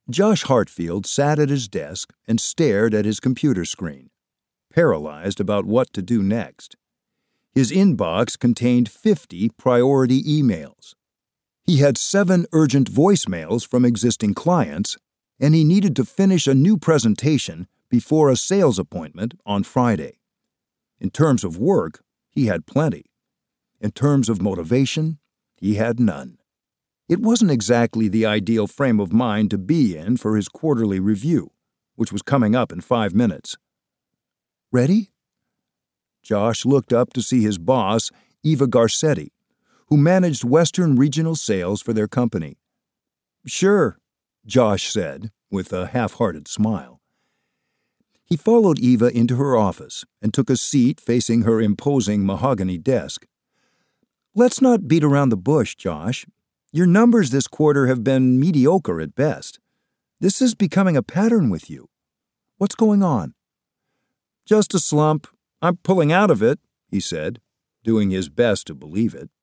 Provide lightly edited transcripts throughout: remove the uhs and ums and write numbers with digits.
Josh Hartfield sat at his desk and stared at his computer screen, paralyzed about what to do next. His inbox contained 50 priority emails. He had 7 urgent voicemails from existing clients, and he needed to finish a new presentation before a sales appointment on Friday. In terms of work, he had plenty. In terms of motivation, he had none. It wasn't exactly the ideal frame of mind to be in for his quarterly review, which was coming up in 5 minutes. "Ready?" Josh looked up to see his boss, Eva Garcetti, who managed Western regional sales for their company. "Sure," Josh said, with a half-hearted smile. He followed Eva into her office and took a seat facing her imposing mahogany desk. "Let's not beat around the bush, Josh. Your numbers this quarter have been mediocre at best. This is becoming a pattern with you. What's going on?" "Just a slump. I'm pulling out of it," he said, doing his best to believe it.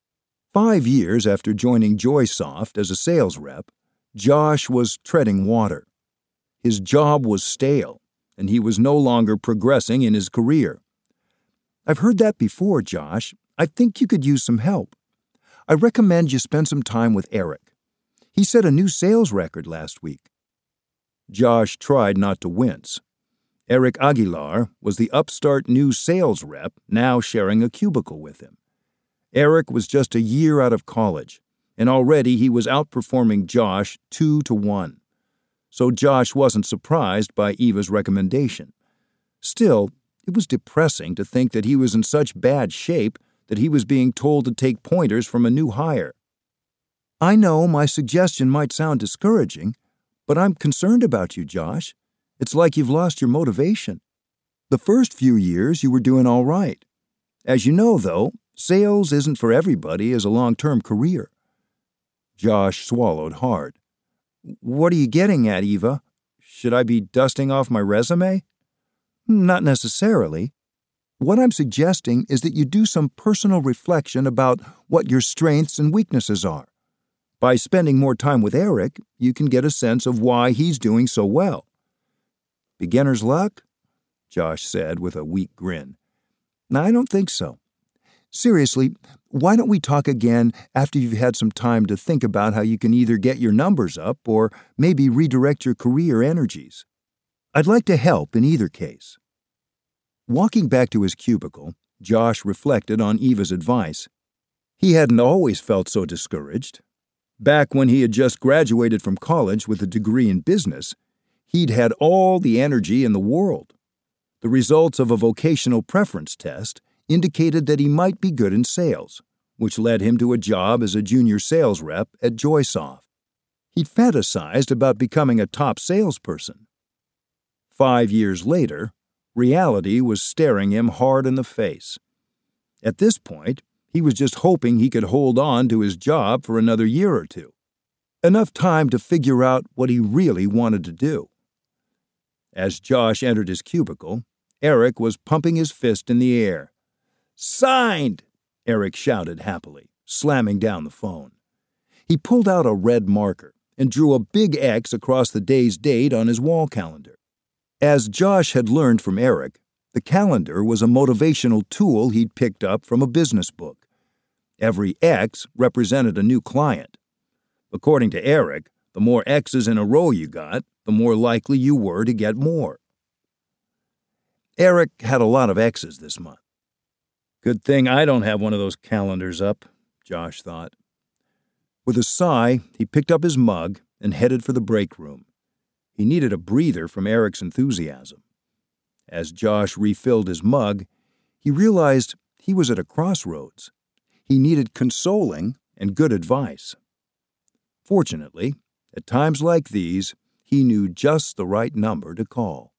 5 years after joining Joysoft as a sales rep, Josh was treading water. His job was stale, and he was no longer progressing in his career. "I've heard that before, Josh. I think you could use some help. I recommend you spend some time with Eric. He set a new sales record last week." Josh tried not to wince. Eric Aguilar was the upstart new sales rep now sharing a cubicle with him. Eric was just a year out of college, and already he was outperforming Josh 2-1. So Josh wasn't surprised by Eva's recommendation. Still, it was depressing to think that he was in such bad shape that he was being told to take pointers from a new hire. "I know my suggestion might sound discouraging, but I'm concerned about you, Josh. It's like you've lost your motivation. The first few years you were doing all right. As you know, though, sales isn't for everybody as a long-term career." Josh swallowed hard. "What are you getting at, Eva? Should I be dusting off my resume?" "Not necessarily. What I'm suggesting is that you do some personal reflection about what your strengths and weaknesses are. By spending more time with Eric, you can get a sense of why he's doing so well." "Beginner's luck?" Josh said with a weak grin. "I don't think so. Seriously, why don't we talk again after you've had some time to think about how you can either get your numbers up or maybe redirect your career energies? I'd like to help in either case." Walking back to his cubicle, Josh reflected on Eva's advice. He hadn't always felt so discouraged. Back when he had just graduated from college with a degree in business, he'd had all the energy in the world. The results of a vocational preference test indicated that he might be good in sales, which led him to a job as a junior sales rep at Joysoft. He'd fantasized about becoming a top salesperson. 5 years later, reality was staring him hard in the face. At this point, he was just hoping he could hold on to his job for another year or two. Enough time to figure out what he really wanted to do. As Josh entered his cubicle, Eric was pumping his fist in the air. "Signed!" Eric shouted happily, slamming down the phone. He pulled out a red marker and drew a big X across the day's date on his wall calendar. As Josh had learned from Eric, the calendar was a motivational tool he'd picked up from a business book. Every X represented a new client. According to Eric, the more X's in a row you got, the more likely you were to get more. Eric had a lot of X's this month. "Good thing I don't have one of those calendars up," Josh thought. With a sigh, he picked up his mug and headed for the break room. He needed a breather from Eric's enthusiasm. As Josh refilled his mug, he realized he was at a crossroads. He needed consoling and good advice. Fortunately, at times like these, he knew just the right number to call.